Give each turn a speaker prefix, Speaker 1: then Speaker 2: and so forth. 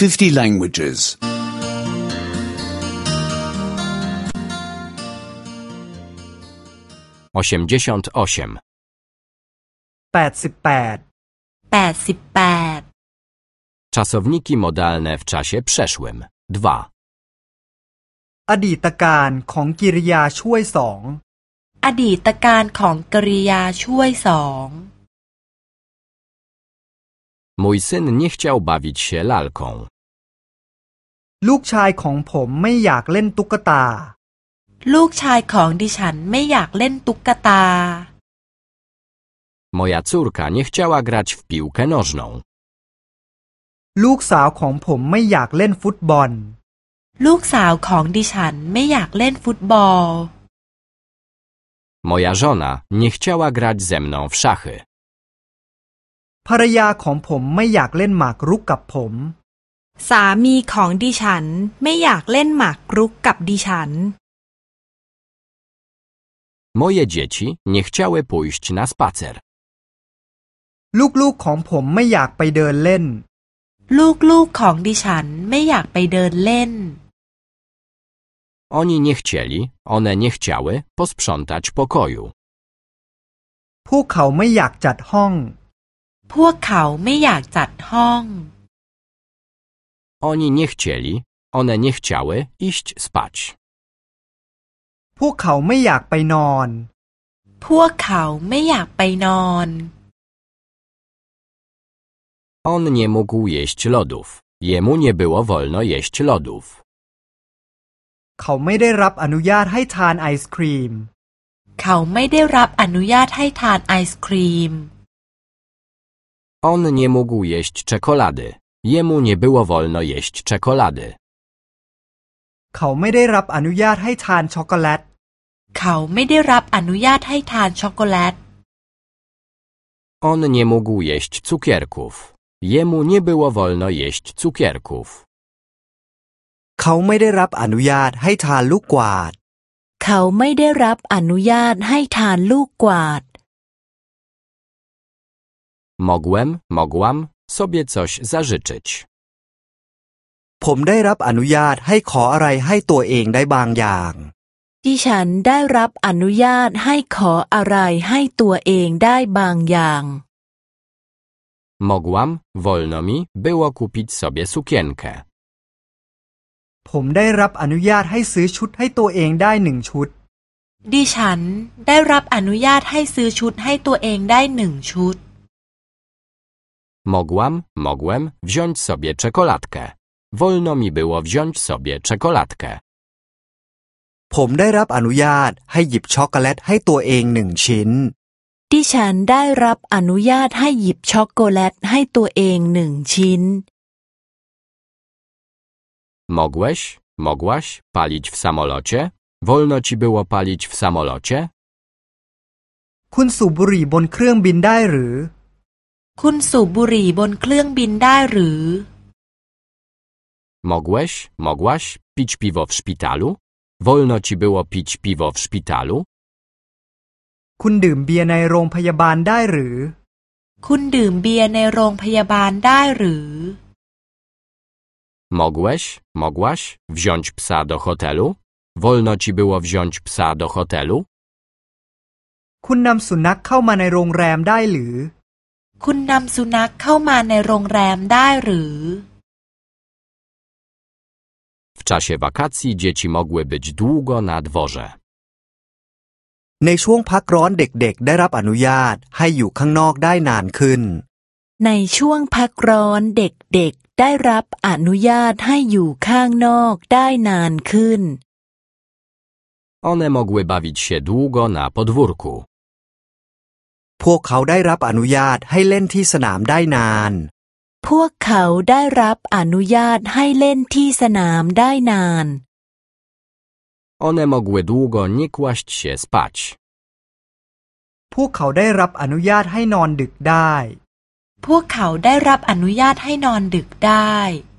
Speaker 1: 50 languages.
Speaker 2: 88.
Speaker 3: 88
Speaker 2: Czasowniki modalne w czasie przeszłym. 2.
Speaker 4: อดีตการของกริยาช่วยสอง
Speaker 3: อดีตการของกริยาช่วยสอง
Speaker 2: Mój syn nie chciał bawić się lalką.
Speaker 4: ลูกชายของผมไม่อยากเล่นตุ๊กตา
Speaker 3: ลูกชายของดิฉันไม่อยากเล่นตุ๊กตา
Speaker 2: Moja córka nie chciała grać w piłkę nożną.
Speaker 4: ลูกสาวของผมไม่อยากเล่นฟุตบอล
Speaker 3: ลูกสาวของดิฉันไม่อยากเล่นฟุตบอล
Speaker 2: Moja żona nie chciała grać ze mną w szachy.
Speaker 4: ภรรยาของผมไม่อยากเล่นหมากรุกกับผม
Speaker 5: สามีของดิฉันไม่อยากเล่นหมากรุกกับดิฉัน
Speaker 2: Moje dzieci nie chciały pójść na spacer.
Speaker 4: ลูกๆของผมไม่อยากไปเดินเล่น
Speaker 3: ลูกๆของดิฉันไม่อยากไปเดินเล่น
Speaker 2: Oni nie chcieli, one nie chciały posprzątać pokoju.
Speaker 4: พวกเขาไม่อยากจัดห้อง
Speaker 3: พวกเขาไม่อยากจัดห้อง
Speaker 2: Oni nie chcieli, one nie chciały iść spać.
Speaker 4: พวกเขาไม่อยากไปนอน
Speaker 3: พวกเขาไม่อยากไปนอน
Speaker 2: On nie mógł jeść lodów. Jemu nie było wolno jeść lodów.
Speaker 4: เขาไม่ได้รับอนุญาตให้ทานไอศครีม
Speaker 3: เขาไม่ได้รับอนุญาตให้ทานไอศครีม
Speaker 2: On nie mógł jeść czekolady. Jemu nie było wolno jeść czekolady.
Speaker 4: เขาไม่ได้รับอนุญาตให้ทานช็อกโกแลต
Speaker 3: เขาไม่ได้รับอนุญาตให้ทานช็อกโกแลต
Speaker 2: On nie mógł jeść cukierków. Jemu nie było wolno jeść cukierków.
Speaker 4: เขาไม่ได้รับอนุญาตให้ทานลูกกวาด
Speaker 5: เขาไม่ได้รับอนุญาตให้ทานลูกกวาด
Speaker 2: Mogłam sobie coś zażyczyć.
Speaker 4: ผมได้รับอนุญาตให้ขออะไรให้ตัวเองได้บางอย่าง
Speaker 5: ดิฉันได้รับอนุญาตให้ขออะไรให้ตัวเองได้บางอย่าง
Speaker 2: Wolno mi było kupić sobie sukienkę.
Speaker 4: ผมได้รับอนุญาตให้ซื้อชุดให้ตัวเองได้1 ชุด
Speaker 3: ดิฉันได้รับอนุญาตให้ซื้อชุดให้ตัวเองได้1 ชุด
Speaker 2: Mogłem wziąć sobie czekoladkę. Wolno mi było wziąć sobie czekoladkę.
Speaker 4: ผมได้รับอนุญาตให้หยิบช็อกโกแลตให้ตัวเอง1 ชิ้น
Speaker 5: ดิฉันได้รับอนุญาตให้หยิบช็อกโกแลตให้ตัวเอง1 ชิ้น
Speaker 2: Mogłaś palić w samolocie? Wolno ci było palić w samolocie?
Speaker 4: คุณสูบบุหรี่บนเครื่องบินได้หรือ
Speaker 3: คุณสูบบุหรี่บนเครื่องบินได้หรือ
Speaker 2: Mogłaś pić piwo w szpitalu? Wolno ci było pić piwo w szpitalu?
Speaker 4: คุณดื่มเบียร์ในโรงพยาบาลได้หรือ
Speaker 3: คุณดื่มเบียร์ในโรงพยาบาลได้หรือ
Speaker 2: Mogłaś wziąć psa do hotelu? Wolno ci było wziąć psa do hotelu?
Speaker 4: คุณนำสุนัขเข้ามาในโรงแรมได้หรือ
Speaker 3: คุณนำสุนัขเข้ามาในโรงแรมได้หรือ
Speaker 2: W czasie wakacji dzieci mogły być długo na dworze.
Speaker 4: ในช่วงพักร้อนเด็กๆได้รับอนุญาตให้อยู่ข้างนอกได้นานขึ้น
Speaker 5: ในช่วงพักร้อนเด็กๆได้รับอนุญาตให้อยู่ข้างนอกได้นานขึ้น
Speaker 2: One mogły bawić się długo na podwórku.
Speaker 4: พวกเขาได้รับอนุญาตให้เล่นที่สนามได้นาน
Speaker 5: พวกเขาได้รับอนุญาตให้เล่นที่สนามได้นาน
Speaker 2: One mogły długo nie kłaść się spać.
Speaker 4: พวกเขาได้รับอนุญาตให้นอนดึกได้
Speaker 3: พวกเขาได้รับอนุญาตให้นอนดึกได้